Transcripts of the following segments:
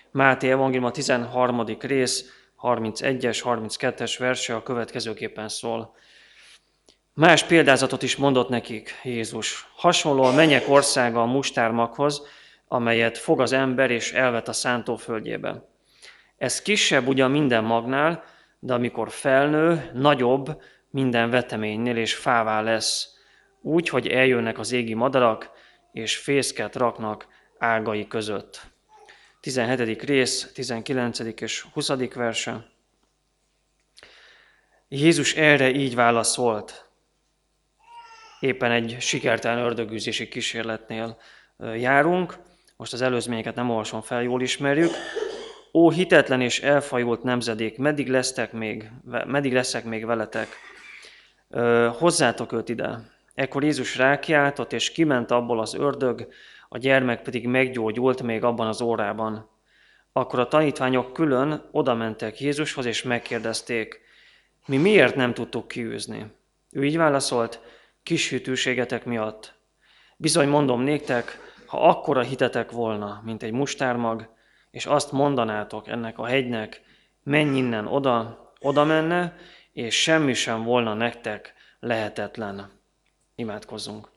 Máté evangélium a 13. rész, 31-es, 32-es verse a következőképpen szól. Más példázatot is mondott nekik Jézus. Hasonló a mennyek országa a mustármaghoz, amelyet fog az ember és elvet a szántóföldjébe. Ez kisebb ugyan minden magnál, de amikor felnő, nagyobb minden veteménynél és fává lesz, úgy, hogy eljönnek az égi madarak, és fészket raknak ágai között. 17. rész, 19. és 20. verse. Jézus erre így válaszolt. Éppen egy sikertelen ördögűzési kísérletnél járunk. Most az előzményeket nem olvasom fel, jól ismerjük. Ó, hitetlen és elfajult nemzedék, meddig leszek még veletek? Hozzátok őt ide. Ekkor Jézus rákiáltott, és kiment abból az ördög, a gyermek pedig meggyógyult még abban az órában. Akkor a tanítványok külön odamentek Jézushoz, és megkérdezték, mi miért nem tudtuk kiűzni? Ő így válaszolt, kis hűtőségetek miatt. Bizony mondom néktek, ha akkora hitetek volna, mint egy mustármag, és azt mondanátok ennek a hegynek, menj innen oda menne, és semmi sem volna nektek lehetetlen. Imádkozzunk.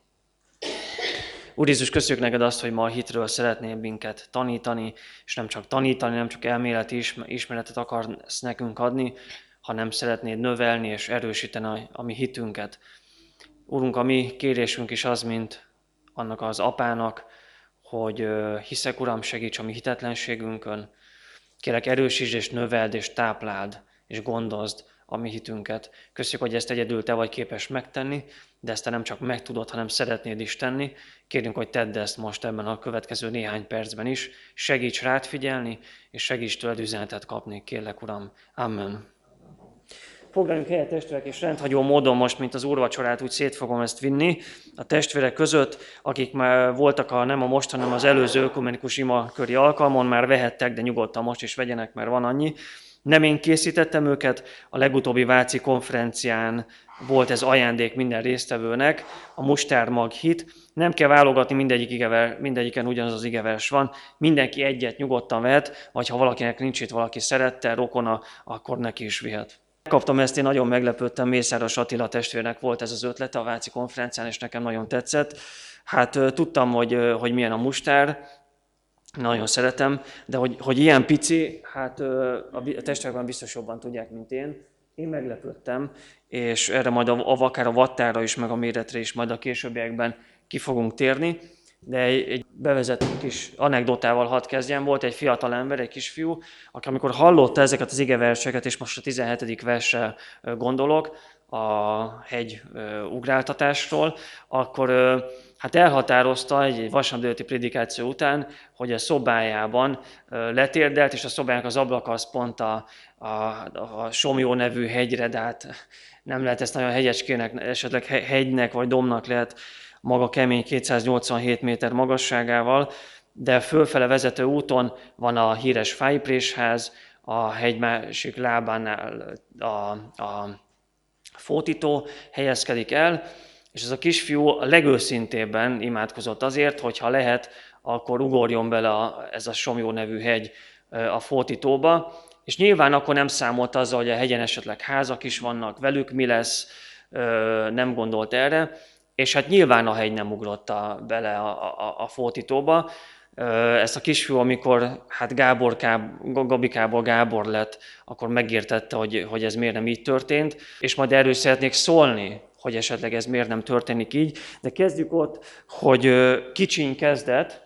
Úr Jézus, köszönjük neked azt, hogy ma a hitről szeretnél minket tanítani, és nem csak tanítani, nem csak elméleti ismeretet akarsz nekünk adni, hanem szeretnéd növelni és erősíteni a mi hitünket. Úrunk, a mi kérésünk is az, mint annak az apának, hogy hiszek, Uram, segíts a mi hitetlenségünkön. Kérlek, erősítsd és növeld és tápláld és gondozd a mi hitünket. Köszönjük, hogy ezt egyedül te vagy képes megtenni, de ezt te nem csak meg tudod, hanem szeretnéd is tenni. Kérünk, hogy tedd ezt most ebben a következő néhány percben is. Segíts rád figyelni, és segíts tőled üzenetet kapni. Kérlek, Uram. Amen. Foglaljunk helyet, testvérek, és rendhagyó módon most, mint az úrvacsorát, úgy szét fogom ezt vinni a testvérek között, akik már voltak nem a most, hanem az előző ökumenikus imaköri alkalmon, már vehettek, de nyugodtan most is vegyenek, mert van annyi. Nem én készítettem őket, a legutóbbi váci konferencián volt ez ajándék minden résztvevőnek, a mustármag hit. Nem kell válogatni, mindegyiken ugyanaz az igevers van, mindenki egyet nyugodtan vehet, vagy ha valakinek nincs itt, valaki szerette, rokona, akkor neki is vihet. Kaptam ezt, én nagyon meglepődtem, Mészáros Attila testvérnek volt ez az ötlete a váci konferencián, és nekem nagyon tetszett. Hát tudtam, hogy milyen a mustár, nagyon szeretem, de hogy ilyen pici, hát a testvérek biztos jobban tudják, mint én. Én meglepődtem, és erre majd akár a vattára is, meg a méretre is majd a későbbiekben ki fogunk térni. De egy bevezető kis anekdotával hadd kezdjem. Volt egy fiatal ember, egy kisfiú, aki amikor hallotta ezeket az igeverseket, és most a 17. versre gondolok, a hegy ugráltatásról, akkor hát elhatározta egy vasárnapi prédikáció után, hogy a szobájában letérdelt, és a szobájának az ablaka az pont a Somlyó nevű hegyre, de hát nem lehet ezt nagyon hegyecskének, esetleg hegynek vagy dombnak lehet, maga kemény 287 méter magasságával, de fölfele vezető úton van a híres Fájprésház, a hegy másik lábánál a fótító helyezkedik el, és ez a kisfiú a legőszintébben imádkozott azért, hogy ha lehet, akkor ugorjon bele ez a Somlyó nevű hegy a fótítóba, és nyilván akkor nem számolt azzal, hogy a hegyen esetleg házak is vannak, velük mi lesz, nem gondolt erre, és hát nyilván a hegy nem ugrotta bele a fótítóba. Ezt a kisfiú, amikor hát Gabikából Gábor lett, akkor megértette, hogy ez miért nem így történt, és majd erről szeretnék szólni, hogy esetleg ez miért nem történik így. De kezdjük ott, hogy kicsiny kezdet,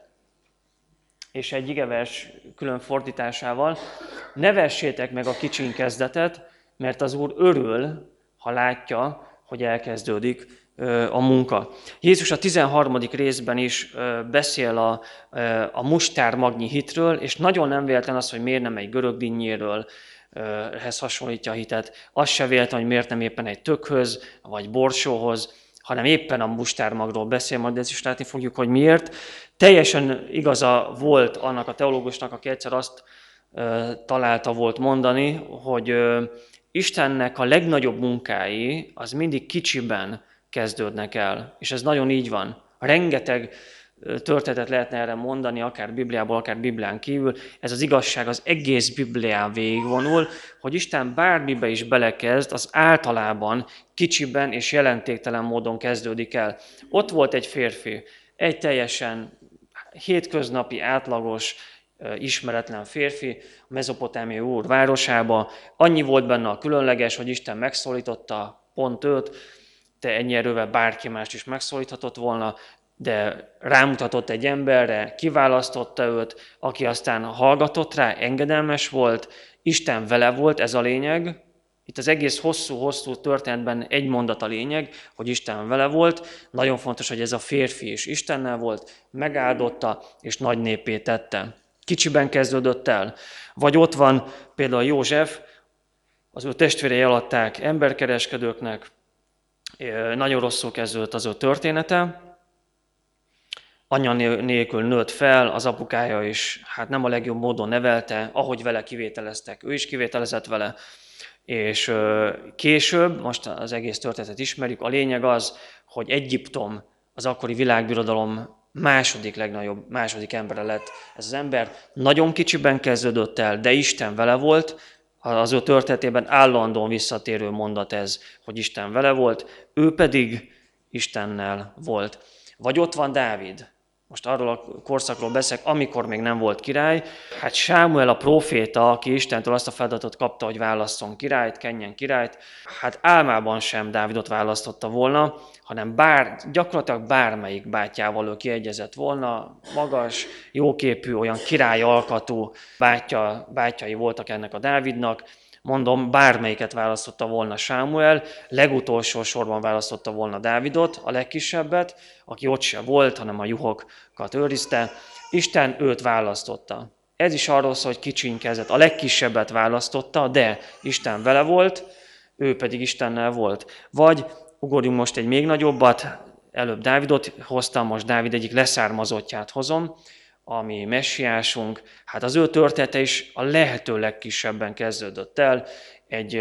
és egy igevers külön fordításával, ne vessétek meg a kicsiny kezdetet, mert az Úr örül, ha látja, hogy elkezdődik a munka. Jézus a 13. részben is beszél a mustármagnyi hitről, és nagyon nem véletlen az, hogy miért nem egy görög dinnyéről ehhez hasonlítja a hitet. Az se véletlen, hogy miért nem éppen egy tökhöz, vagy borsóhoz, hanem éppen a mustármagról beszél, majd ezt is látni fogjuk, hogy miért. Teljesen igaza volt annak a teológusnak, aki egyszer azt találta volt mondani, hogy Istennek a legnagyobb munkái az mindig kicsiben kezdődnek el. És ez nagyon így van. Rengeteg történetet lehetne erre mondani, akár Bibliából, akár Biblián kívül. Ez az igazság az egész Biblián végigvonul, hogy Isten bármibe is belekezd, az általában kicsiben és jelentéktelen módon kezdődik el. Ott volt egy férfi, egy teljesen hétköznapi, átlagos, ismeretlen férfi a Mezopotámiai Úr városába. Annyi volt benne a különleges, hogy Isten megszólította pont őt, de ennyi erővel bárki mást is megszólíthatott volna, de rámutatott egy emberre, kiválasztotta őt, aki aztán hallgatott rá, engedelmes volt, Isten vele volt, ez a lényeg. Itt az egész hosszú-hosszú történetben egy mondat a lényeg, hogy Isten vele volt. Nagyon fontos, hogy ez a férfi is Istennel volt, megáldotta és nagy néppé tette. Kicsiben kezdődött el. Vagy ott van például József, az ő testvérei eladták emberkereskedőknek, nagyon rosszul kezdődött az ő története. Anya nélkül nőtt fel, az apukája is hát nem a legjobb módon nevelte, ahogy vele kivételeztek, ő is kivételezett vele. És később, most az egész történetet ismerjük, a lényeg az, hogy Egyiptom, az akkori világbirodalom második embere lett. Ez az ember nagyon kicsiben kezdődött el, de Isten vele volt. Az ő történetében állandóan visszatérő mondat ez, hogy Isten vele volt, ő pedig Istennel volt. Vagy ott van Dávid. Most arról a korszakról beszélek, amikor még nem volt király. Hát Sámuel a próféta, aki Istentől azt a feladatot kapta, hogy válasszon királyt, kenjen királyt, hát álmában sem Dávidot választotta volna, hanem gyakorlatilag bármelyik bátyjával ő kiegyezett volna, magas, jóképű, olyan király alkatú bátyjai voltak ennek a Dávidnak. Mondom, bármelyiket választotta volna Sámuel, legutolsó sorban választotta volna Dávidot, a legkisebbet, aki ott se volt, hanem a juhokat őrizte. Isten őt választotta. Ez is arról szól, hogy kicsinkezett. A legkisebbet választotta, de Isten vele volt, ő pedig Istennel volt. Vagy ugorjunk most egy még nagyobbat, előbb Dávidot hoztam, most Dávid egyik leszármazottját hozom, ami messiásunk, hát az ő története is a lehető legkisebben kezdődött el. Egy,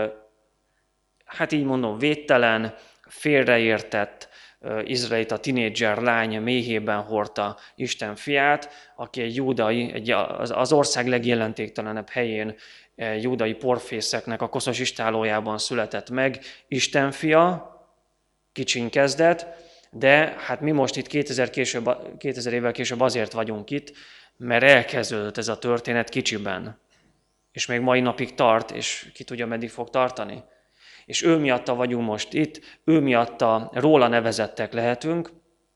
hát így mondom, védtelen, félreértett izraelita tinédzser lány méhében hordta Isten fiát, aki egy júdai, az ország legjelentéktelenebb helyén júdai porfészeknek a koszos istállójában született meg, Isten fia, kicsin kezdett, de hát mi most itt 2000 évvel később azért vagyunk itt, mert elkezdődött ez a történet kicsiben. És még mai napig tart, és ki tudja, meddig fog tartani. És ő miatta vagyunk most itt, ő miatta róla nevezettek lehetünk,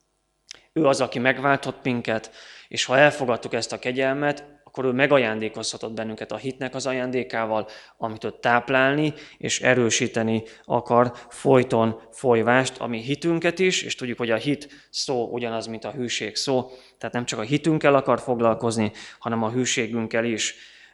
ő az, aki megváltott minket, és ha elfogadtuk ezt a kegyelmet, akkor ő megajándékozhatott bennünket a hitnek az ajándékával, amit ő táplálni és erősíteni akar folyton folyvást, ami hitünket is, és tudjuk, hogy a hit szó ugyanaz, mint a hűség szó, tehát nem csak a hitünkkel akar foglalkozni, hanem a hűségünkkel is.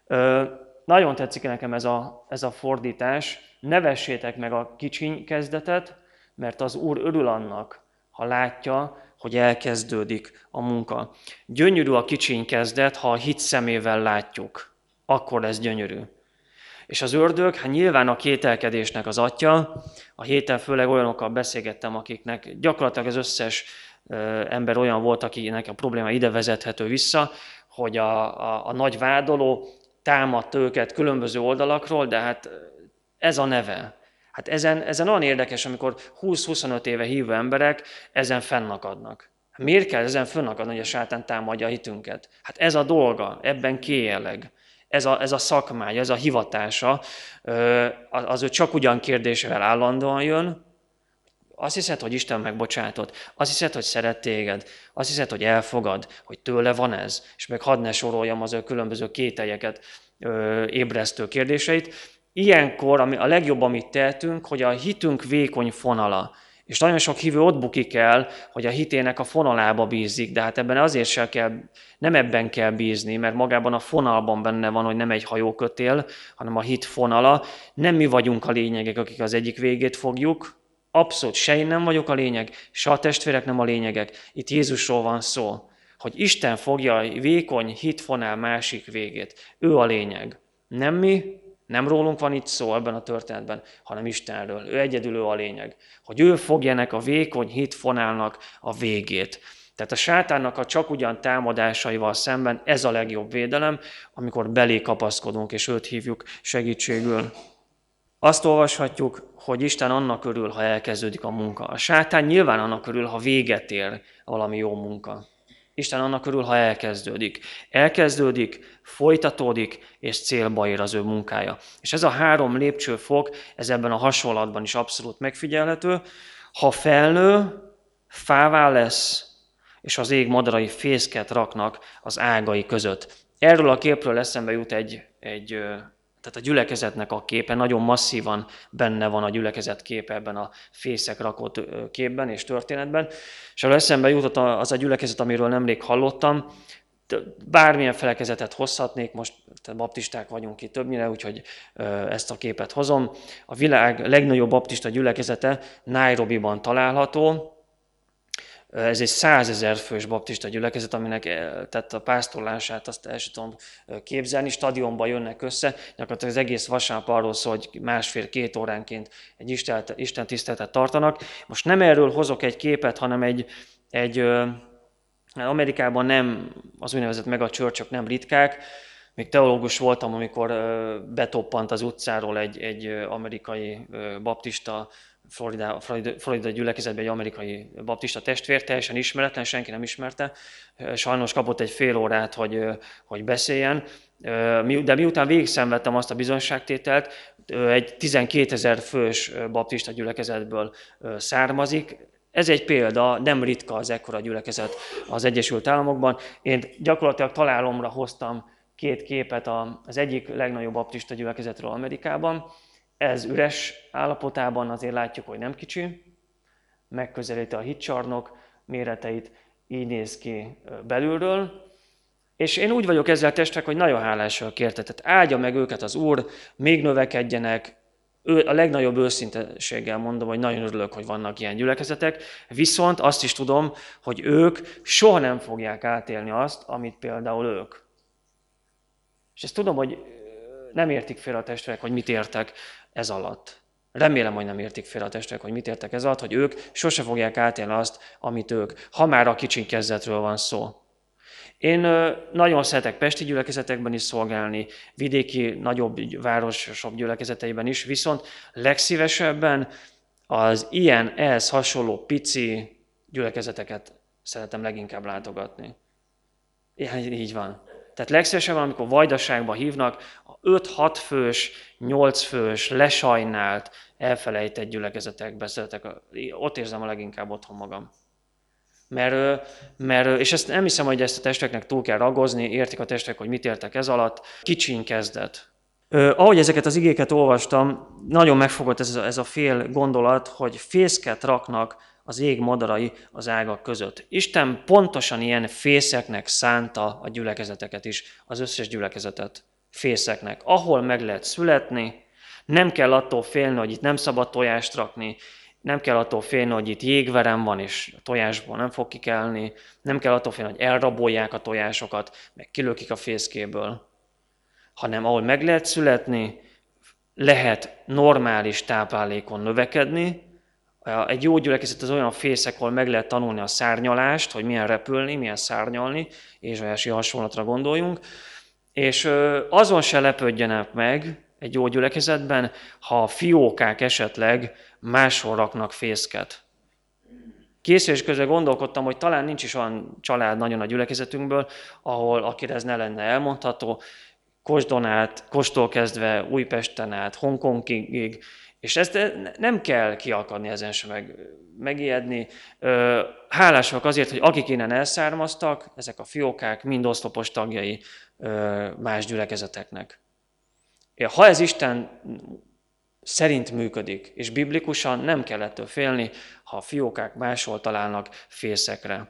Nagyon tetszik nekem ez a fordítás, ne vessétek meg a kicsiny kezdetet, mert az Úr örül annak, ha látja, hogy elkezdődik a munka. Gyönyörű a kicsiny kezdet, ha a hit szemével látjuk. Akkor lesz gyönyörű. És az ördög, hát nyilván a kételkedésnek az atya, a héten főleg olyanokkal beszélgettem, akiknek gyakorlatilag az összes ember olyan volt, akinek a probléma ide vezethető vissza, hogy a nagy vádoló támadta őket különböző oldalakról, de hát ez a neve. Hát ezen olyan érdekes, amikor 20-25 éve hívő emberek ezen fennakadnak. Miért kell ezen fennakadni, hogy a sátán támadja a hitünket? Hát ez a dolga, ebben kéjelleg. Ez a szakmája, ez a hivatása, az ő csak ugyan kérdésével állandóan jön. Azt hiszed, hogy Isten megbocsátott, azt hiszed, hogy szeret téged, azt hiszed, hogy elfogad, hogy tőle van ez, és meg hadd ne soroljam az ő különböző kételyeket, ébresztő kérdéseit. Ilyenkor a legjobb, amit tehetünk, hogy a hitünk vékony fonala. És nagyon sok hívő ott bukik el, hogy a hitének a fonalába bízik, de hát nem ebben kell bízni, mert magában a fonalban benne van, hogy nem egy hajókötél, hanem a hit fonala. Nem mi vagyunk a lényegek, akik az egyik végét fogjuk. Abszolút se én nem vagyok a lényeg, se a testvérek nem a lényegek. Itt Jézusról van szó, hogy Isten fogja a vékony hitfonál másik végét. Ő a lényeg. Nem mi, nem rólunk van itt szó ebben a történetben, hanem Istenről. Ő egyedül ő a lényeg. Hogy ő fogja ennek a vékony hitfonálnak a végét. Tehát a sátánnak a csak ugyan támadásaival szemben ez a legjobb védelem, amikor belé kapaszkodunk, és őt hívjuk segítségül. Azt olvashatjuk, hogy Isten annak örül, ha elkezdődik a munka. A sátán nyilván annak örül, ha véget ér valami jó munka. Isten annak örül, ha elkezdődik. Elkezdődik, folytatódik, és célba ér az ő munkája. És ez a 3 lépcsőfok, ez ebben a hasonlatban is abszolút megfigyelhető. Ha felnő, fává lesz, és az ég madarai fészket raknak az ágai között. Erről a képről eszembe jut tehát a gyülekezetnek a képe, nagyon masszívan benne van a gyülekezet képe ebben a fészek rakott képben és történetben. És arra eszembe jutott az a gyülekezet, amiről nemrég hallottam. Bármilyen felekezetet hozhatnék, most baptisták vagyunk itt többnyire, úgyhogy ezt a képet hozom. A világ legnagyobb baptista gyülekezete Nairobiban található. Ez egy 100 000 fős baptista gyülekezet, aminek tehát a pásztorlását azt el sem tudom képzelni, stadionba jönnek össze, gyakorlatilag az egész vasárnap arról szól, hogy 1,5-2 óránként egy Isten tiszteletet tartanak. Most nem erről hozok egy képet, hanem egy Amerikában nem az úgynevezett megachurchok nem ritkák. Még teológus voltam, amikor betoppant az utcáról egy amerikai baptista, Florida gyülekezetben egy amerikai baptista testvér, teljesen ismeretlen, senki nem ismerte. Sajnos kapott egy fél órát, hogy beszéljen. De miután végigszenvedtem azt a bizonyságtételt, egy 12 000 fős baptista gyülekezetből származik. Ez egy példa, nem ritka az ekkora gyülekezet az Egyesült Államokban. Én gyakorlatilag találomra hoztam 2 képet az egyik legnagyobb baptista gyülekezetről Amerikában. Ez üres állapotában, azért látjuk, hogy nem kicsi. Megközelíti a hitcsarnok méreteit, így néz ki belülről. És én úgy vagyok ezzel testvérek, hogy nagyon hálással kértek. Tehát áldja meg őket az Úr, még növekedjenek. A legnagyobb őszinteséggel mondom, hogy nagyon örülök, hogy vannak ilyen gyülekezetek, viszont azt is tudom, hogy ők soha nem fogják átélni azt, amit például ők. És ezt tudom, hogy nem értik félre a testvérek, hogy mit értek ez alatt. Remélem, hogy nem értik félre a testvérek, hogy mit értek ez alatt, hogy ők sose fogják átélni azt, amit ők, ha már a kicsi kezdetről van szó. Én nagyon szeretek pesti gyülekezetekben is szolgálni, vidéki, nagyobb városok gyülekezeteiben is, viszont legszívesebben az ilyen, ehhez hasonló pici gyülekezeteket szeretem leginkább látogatni. Így van. Tehát legszívesebben, amikor vajdaságba hívnak, 5-6 fős, 8 fős, lesajnált, elfelejtett gyülekezetekbe szeretek, ott érzem a leginkább otthon magam. És ezt nem hiszem, hogy ezt a testvéreknek túl kell ragozni, értik a testvérek, hogy mit értek ez alatt, kicsin kezdet. Ahogy ezeket az igéket olvastam, nagyon megfogott ez a fél gondolat, hogy fészket raknak az ég madarai az ágak között. Isten pontosan ilyen fészeknek szánta a gyülekezeteket is, az összes gyülekezetet fészeknek. Ahol meg lehet születni, nem kell attól félni, hogy itt nem szabad tojást rakni, nem kell attól félni, hogy itt jégverem van, és a tojásból nem fog kikelni, nem kell attól félni, hogy elrabolják a tojásokat, meg kilökik a fészkéből, hanem ahol meg lehet születni, lehet normális táplálékon növekedni. Egy jó gyülekezet az olyan fészek, ahol meg lehet tanulni a szárnyalást, hogy milyen repülni, milyen szárnyalni, Ézsaiási hasonlatra gondoljunk, és azon se lepődjenek meg egy jó gyülekezetben, ha a fiókák esetleg máshol raknak fészket. Készülés közben gondolkodtam, hogy talán nincs is olyan család nagyon a gyülekezetünkből, akire ez ne lenne elmondható, Kosdon át, Kostól kezdve Újpesten át, Hongkongig, és ezt nem kell kiakadni ezen sem megijedni. Hálásak azért, hogy akik innen elszármaztak, ezek a fiókák mind oszlopos tagjai más gyülekezeteknek. Ha ez Isten szerint működik, és biblikusan nem kell ettől félni, ha a fiókák máshol találnak fészekre.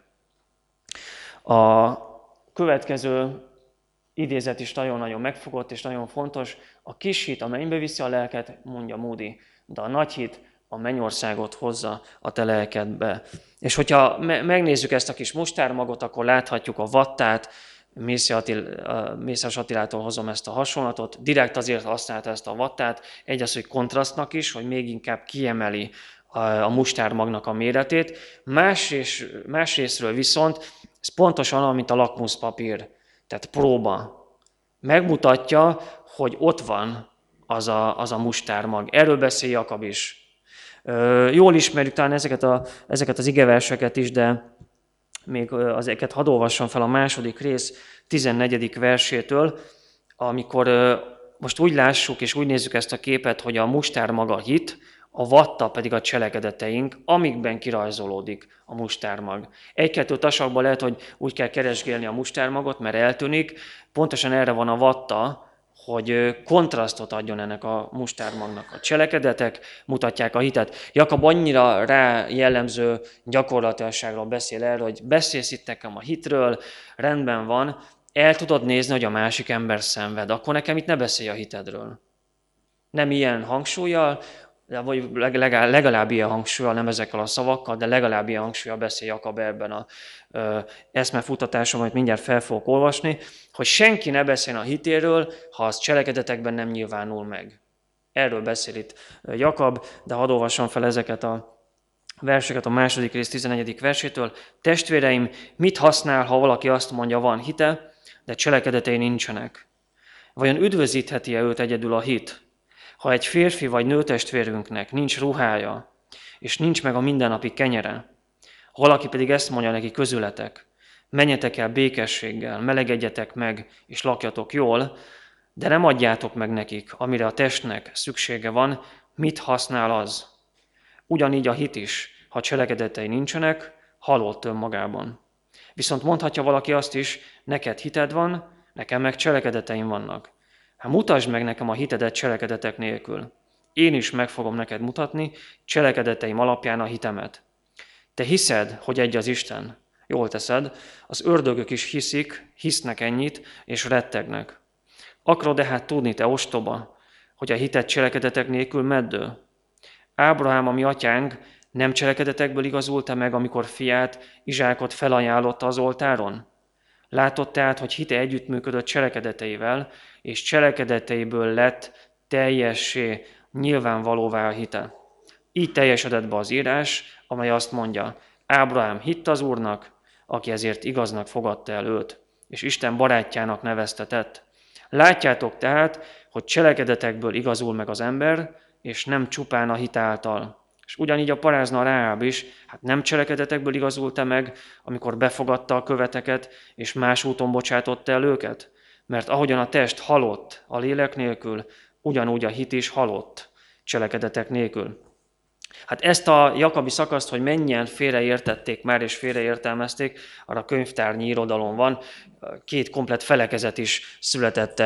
A következő idézet is nagyon-nagyon megfogott, és nagyon fontos. A kis hit a mennybe viszi a lelket, mondja Moody, de a nagy hit a mennyországot hozza a te lelkedbe. És hogyha megnézzük ezt a kis mustármagot, akkor láthatjuk a vattát, Mészáros Attilától hozom ezt a hasonlatot, direkt azért használta ezt a vattát, egy az, hogy kontrasztnak is, hogy még inkább kiemeli a mustármagnak a méretét, másrésztről viszont ez pontosan olyan, mint a lakmuszpapír, tehát próba. Megmutatja, hogy ott van az a mustármag. Erről beszél Jakab is. Jól ismerjük talán ezeket az igeverseket is, de még ezeket hadd olvassam fel a második rész 14. versétől, amikor most úgy lássuk és úgy nézzük ezt a képet, hogy a mustármag a hit, a vatta pedig a cselekedeteink, amikben kirajzolódik a mustármag. Egy-kettő tasakban lehet, hogy úgy kell keresgélni a mustármagot, mert eltűnik. Pontosan erre van a vatta, hogy kontrasztot adjon ennek a mustármagnak. A cselekedetek mutatják a hitet. Jakab annyira rá jellemző gyakorlatilasságról beszél erről, hogy beszélsz itt nekem a hitről, rendben van, el tudod nézni, hogy a másik ember szenved, akkor nekem itt ne beszélj a hitedről. Nem ilyen hangsúllyal, vagy legalább ilyen hangsúllyal, nem ezekkel a szavakkal, de legalább ilyen hangsúllyal beszél Jakab ebben az eszmefutatásom, amit mindjárt fel fogok olvasni, hogy senki ne beszéljen a hitéről, ha az cselekedetekben nem nyilvánul meg. Erről beszél itt Jakab, de hadd olvassam fel ezeket a verseket a második rész 11. versétől. Testvéreim, mit használ, ha valaki azt mondja, van hite, de cselekedetei nincsenek? Vajon üdvözítheti-e őt egyedül a hit? Ha egy férfi vagy nőtestvérünknek nincs ruhája, és nincs meg a mindennapi kenyere, ha valaki pedig ezt mondja neki közületek, menjetek el békességgel, melegedjetek meg, és lakjatok jól, de nem adjátok meg nekik, amire a testnek szüksége van, mit használ az? Ugyanígy a hit is, ha cselekedetei nincsenek, halott önmagában. Viszont mondhatja valaki azt is, neked hited van, nekem meg cselekedeteim vannak. Hát mutasd meg nekem a hitedet cselekedetek nélkül. Én is meg fogom neked mutatni cselekedeteim alapján a hitemet. Te hiszed, hogy egy az Isten? Jól teszed, az ördögök is hisznek ennyit, és rettegnek. Akarod hát tudni, te ostoba, hogy a hitet cselekedetek nélkül meddő? Ábrahám, a mi atyánk, nem cselekedetekből igazulta meg, amikor fiát, Izsákot felajánlotta az oltáron? Látod tehát, hogy hite együttműködött cselekedeteivel, és cselekedeteiből lett teljessé nyilvánvalóvá a hite. Így teljesedett be az írás, amely azt mondja, Ábrahám hitt az Úrnak, aki ezért igaznak fogadta el őt, és Isten barátjának neveztetett. Látjátok tehát, hogy cselekedetekből igazul meg az ember, és nem csupán a hit által. És ugyanígy a parázna Ráháb is, hát nem cselekedetekből igazult-e meg, amikor befogadta a követeket, és más úton bocsátotta el őket? Mert ahogyan a test halott a lélek nélkül, ugyanúgy a hit is halott cselekedetek nélkül. Hát ezt a Jakabi szakaszt, hogy mennyien félreértették már és félreértelmezték, arra könyvtárnyi irodalom van, 2 komplett felekezet is született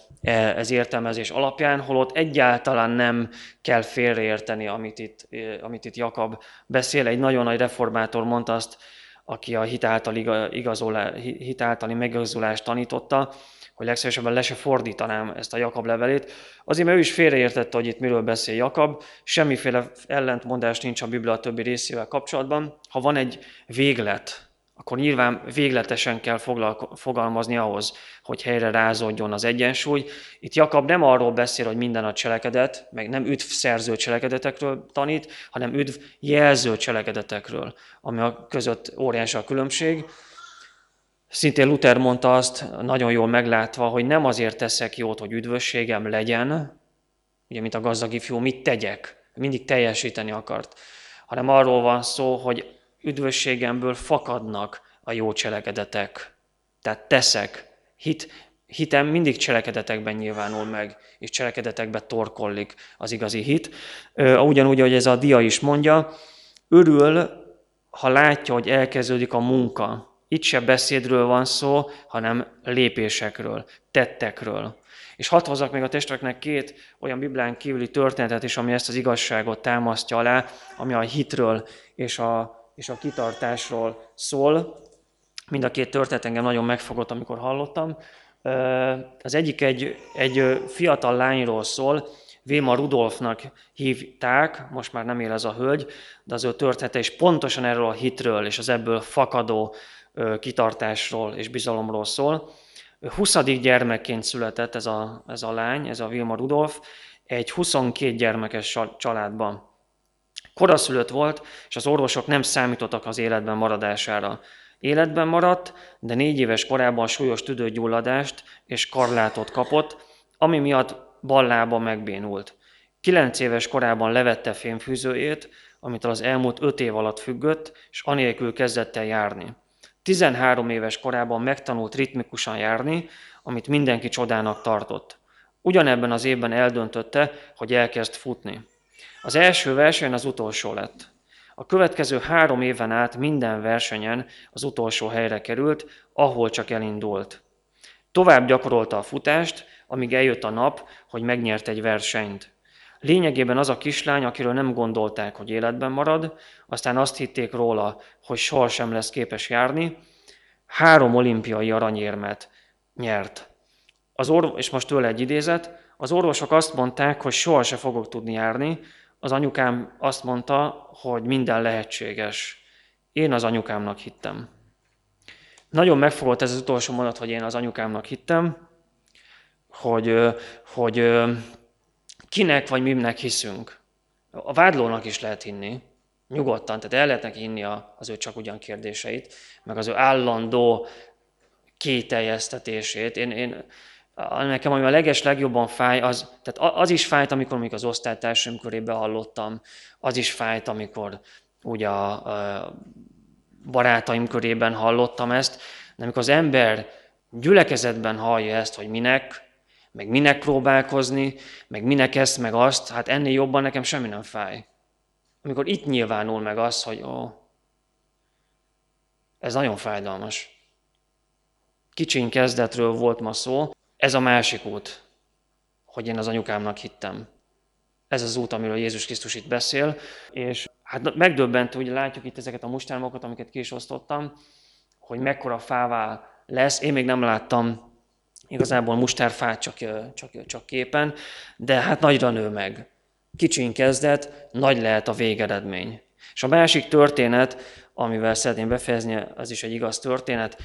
ez értelmezés alapján, holott egyáltalán nem kell félreérteni, amit itt Jakab beszél. Egy nagyon nagy reformátor mondta azt, aki a hit általi megigazulást tanította, hogy legszívesebben le se fordítanám ezt a Jakab levelét. Azért, mert ő is félreértette, hogy itt miről beszél Jakab, semmiféle ellentmondás nincs a Biblia többi részével kapcsolatban. Ha van egy véglet, akkor nyilván végletesen kell fogalmazni ahhoz, hogy helyre rázódjon az egyensúly. Itt Jakab nem arról beszél, hogy minden a cselekedet, meg nem üdv szerző cselekedetekről tanít, hanem üdv jelző cselekedetekről, ami a között óriási a különbség. Szintén Luther mondta azt, nagyon jól meglátva, hogy nem azért teszek jót, hogy üdvösségem legyen, ugye, mint a gazdag ifjú, mit tegyek, mindig teljesíteni akart, hanem arról van szó, hogy üdvösségemből fakadnak a jó cselekedetek. Tehát teszek. Hitem mindig cselekedetekben nyilvánul meg, és cselekedetekben torkollik az igazi hit. Ugyanúgy, ahogy ez a dia is mondja, örül, ha látja, hogy elkezdődik a munka. Itt se beszédről van szó, hanem lépésekről, tettekről. És hadd hozzak még a testvéreknek 2 olyan Biblián kívüli történetet is, ami ezt az igazságot támasztja alá, ami a hitről és a kitartásról szól. Mind a 2 történet engem nagyon megfogott, amikor hallottam. Az egyik egy fiatal lányról szól, Vilma Rudolfnak hívták, most már nem él ez a hölgy, de az ő története is pontosan erről a hitről és az ebből fakadó kitartásról és bizalomról szól. 20. gyermekként született ez a lány, ez a Vilma Rudolf, egy 22 gyermekes családban. Koraszülött volt, és az orvosok nem számítottak az életben maradására. Életben maradt, de 4 éves korában súlyos tüdőgyulladást és karlátot kapott, ami miatt bal lába megbénult. 9 éves korában levette fémfűzőjét, amitől az elmúlt 5 év alatt függött, és anélkül kezdett el járni. 13 éves korában megtanult ritmikusan járni, amit mindenki csodának tartott. Ugyanebben az évben eldöntötte, hogy elkezd futni. Az első versenyen az utolsó lett. A következő 3 éven át minden versenyen az utolsó helyre került, ahol csak elindult. Tovább gyakorolta a futást, amíg eljött a nap, hogy megnyert egy versenyt. Lényegében az a kislány, akiről nem gondolták, hogy életben marad, aztán azt hitték róla, hogy sohasem lesz képes járni, 3 olimpiai aranyérmet nyert. És most tőle egy idézet, az orvosok azt mondták, hogy sohasem fogok tudni járni, az anyukám azt mondta, hogy minden lehetséges. Én az anyukámnak hittem. Nagyon megfogott ez az utolsó mondat, hogy én az anyukámnak hittem, hogy kinek vagy minek hiszünk. A vádlónak is lehet hinni, nyugodtan, tehát el lehet neki hinni az ő csak ugyan kérdéseit, meg az ő állandó kételjesztetését. Nekem ami a legjobban fáj, az is fájt, amikor az osztálytársaim körében hallottam, az is fájt, amikor ugye a barátaim körében hallottam ezt, de amikor az ember gyülekezetben hallja ezt, hogy minek próbálkozni, meg minek ezt, meg azt, hát ennél jobban nekem semmi nem fáj. Amikor itt nyilvánul meg az, hogy ez nagyon fájdalmas. Kicsiny kezdetről volt ma szó, ez a másik út, hogy én az anyukámnak hittem. Ez az út, amiről Jézus Krisztus itt beszél, és hát megdöbbentő, hogy látjuk itt ezeket a mustármokat, amiket ki is osztottam, hogy mekkora fává lesz. Én még nem láttam igazából mustárfát, csak képen, de hát nagyra nő meg. Kicsin kezdet, nagy lehet a végeredmény. És a másik történet, amivel szeretném befejezni, az is egy igaz történet,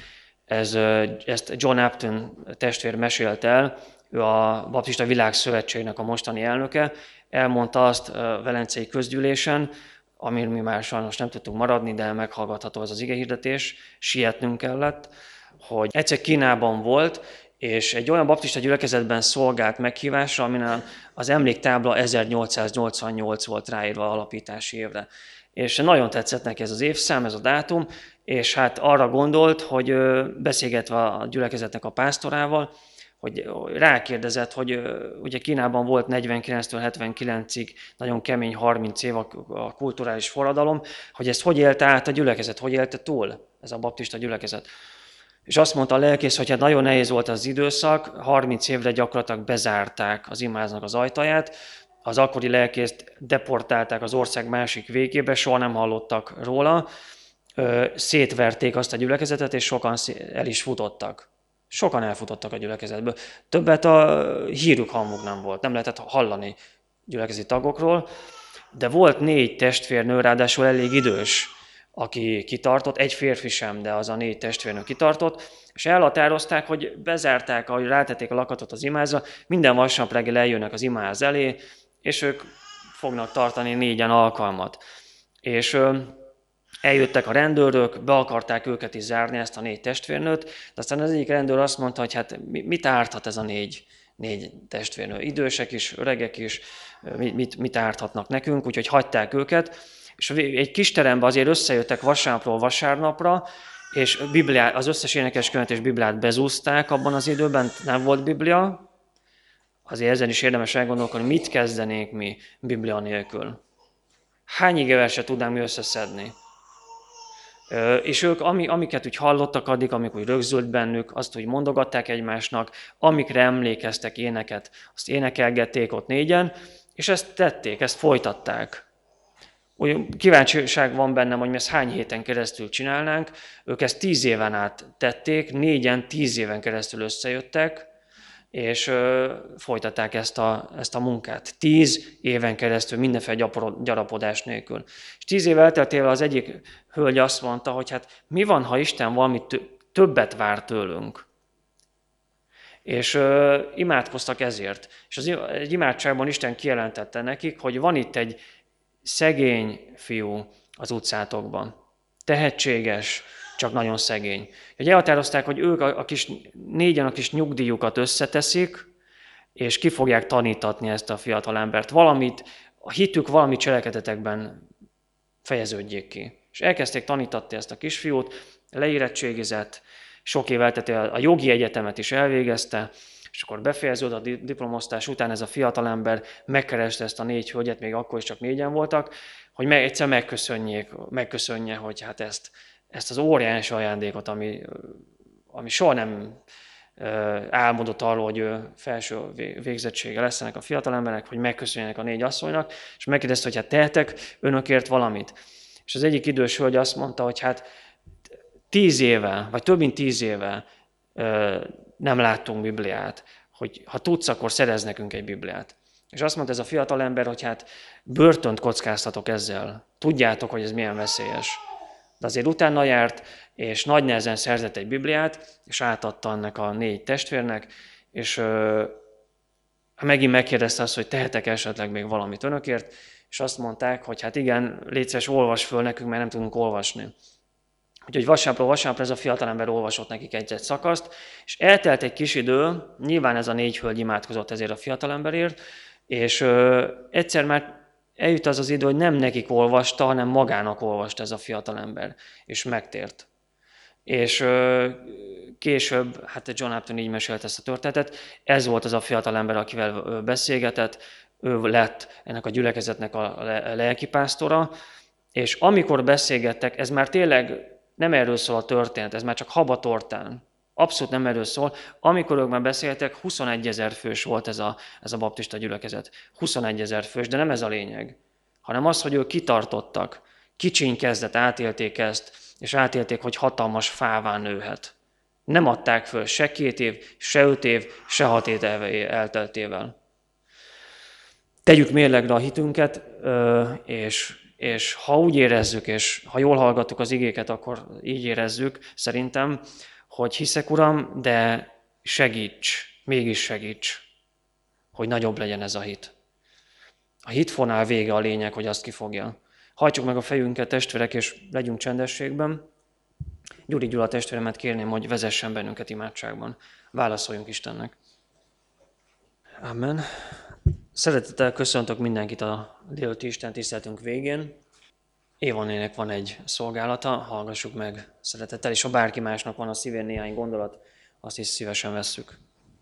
ezt John Upton testvér mesélt el, ő a Baptista Világszövetségnek a mostani elnöke, elmondta azt a Velencei Közgyűlésen, amiről mi már sajnos nem tudtunk maradni, de meghallgatható az igehirdetés, sietnünk kellett, hogy egyszer Kínában volt, és egy olyan baptista gyülekezetben szolgált meghívásra, amin az emléktábla 1888 volt ráírva alapítási évre. És nagyon tetszett neki ez az évszám, ez a dátum, és hát arra gondolt, hogy beszélgetve a gyülekezetnek a pásztorával, hogy rákérdezett, hogy ugye Kínában volt 49-től 79-ig nagyon kemény 30 év a kulturális forradalom, hogy ezt hogy élte át a gyülekezet, hogy élte túl ez a baptista gyülekezet. És azt mondta a lelkész, hogy hát nagyon nehéz volt az időszak, 30 évre gyakorlatilag bezárták az imáznak az ajtaját, az akkori lelkészt deportálták az ország másik végébe, soha nem hallottak róla, szétverték azt a gyülekezetet, és sokan el is futottak. Sokan elfutottak a gyülekezetből. Többet a hírük hanguk nem volt, nem lehetett hallani gyülekezeti tagokról, de volt 4 testvérnő, ráadásul elég idős, aki kitartott, egy férfi sem, de az a 4 testvérnő kitartott, és elhatározták, hogy bezárták, ahogy rátették a lakatot az imázra, minden vasárnap reggel eljönnek az imáz elé, és ők fognak tartani 4-en alkalmat. És eljöttek a rendőrök, be akarták őket is zárni, ezt a 4 testvérnőt, de aztán az egyik rendőr azt mondta, hogy hát mit árthat ez a 4 testvérnő? Idősek is, öregek is, mit árthatnak nekünk, úgyhogy hagyták őket. És egy kis teremben azért összejöttek vasárnapról vasárnapra, és az összes énekeskönyvet és Bibliát bezúzták abban az időben, nem volt Biblia. Azért ezen is érdemes elgondolkodni, mit kezdenénk mi Biblia nélkül. Hány igeverset tudnánk mi összeszedni? És ők, amiket úgy hallottak addig, amikor úgy rögzült bennük, azt úgy mondogatták egymásnak, amikre emlékeztek éneket, azt énekelgették ott 4-en, és ezt tették, ezt folytatták. Úgy kíváncsiság van bennem, hogy mi ezt hány héten keresztül csinálnánk. Ők ezt 10 éven át tették, 4-en 10 éven keresztül összejöttek, és folytatták ezt a munkát. 10 éven keresztül, mindenféle gyarapodás nélkül. És 10 év elteltével az egyik hölgy azt mondta, hogy hát mi van, ha Isten valami többet vár tőlünk. És imádkoztak ezért. És egy imádságban Isten kijelentette nekik, hogy van itt szegény fiú az utcátokban. Tehetséges, csak nagyon szegény. Hogy elhatározták, hogy ők négyen a kis nyugdíjukat összeteszik, és ki fogják tanítatni ezt a fiatal embert. A hitük valami cselekedetekben fejeződjék ki. És elkezdték tanítatni ezt a kisfiút, leérettségizett, sok év elteltével a jogi egyetemet is elvégezte, és akkor befejeződött a diplomosztás után ez a fiatalember megkereste ezt a 4 hölgyet, még akkor is csak 4-en voltak, hogy egyszer megköszönje, hogy hát ezt az óriási ajándékot, ami soha nem álmodott arról, hogy felső végzettsége lesz ennek a fiatalembernek, hogy megköszönjenek a 4 asszonynak, és megkérdezte, hogy hát tehetek önökért valamit. És az egyik idős hölgy azt mondta, hogy hát 10 éve, vagy több mint 10 éve nem láttunk Bibliát, hogy ha tudsz, akkor szerez nekünk egy Bibliát. És azt mondta ez a fiatalember, hogy hát börtönt kockáztatok ezzel. Tudjátok, hogy ez milyen veszélyes. De azért utána járt, és nagy nehezen szerzett egy Bibliát, és átadta annak a 4 testvérnek, és megint megkérdezte azt, hogy tehetek esetleg még valamit önökért, és azt mondták, hogy hát igen, légy szíves, olvasd föl nekünk, mert nem tudunk olvasni. Úgyhogy vasárnapról vasárnapra ez a fiatalember olvasott nekik egy szakaszt, és eltelt egy kis idő, nyilván ez a 4 hölgy imádkozott ezért a fiatalemberért, és egyszer már eljut az idő, hogy nem nekik olvasta, hanem magának olvasta ez a fiatalember, és megtért. És később, hát John Upton így mesélte ezt a történetet, ez volt az a fiatalember, akivel beszélgetett, ő lett ennek a gyülekezetnek a lelkipásztora, és amikor beszélgettek, ez már tényleg nem erről szól a történet, ez már csak habatortán. Abszolút nem erről szól. Amikor ők már beszéltek, 21 000 fős volt ez a baptista gyülekezet. 21 000 fős, de nem ez a lényeg, hanem az, hogy ők kitartottak. Kicsin kezdet, átélték ezt, és átélték, hogy hatalmas fává nőhet. Nem adták föl se 2 év, se 5 év, se 6 év elteltével. Tegyük mérlegre a hitünket, és ha úgy érezzük, és ha jól hallgattuk az igéket, akkor így érezzük, szerintem, hogy hiszek, Uram, de segíts, mégis segíts, hogy nagyobb legyen ez a hit. A hitfonál vége a lényeg, hogy azt kifogja. Hajtsuk meg a fejünket, testvérek, és legyünk csendességben. Gyuri Gyula testvéremet kérném, hogy vezessen bennünket imádságban. Válaszoljunk Istennek. Amen. Szeretettel köszöntök mindenkit a délután Isten tiszteltünk végén. Évanének van egy szolgálata, hallgassuk meg szeretettel, és ha bárki másnak van a szívén néhány gondolat, azt is szívesen vesszük.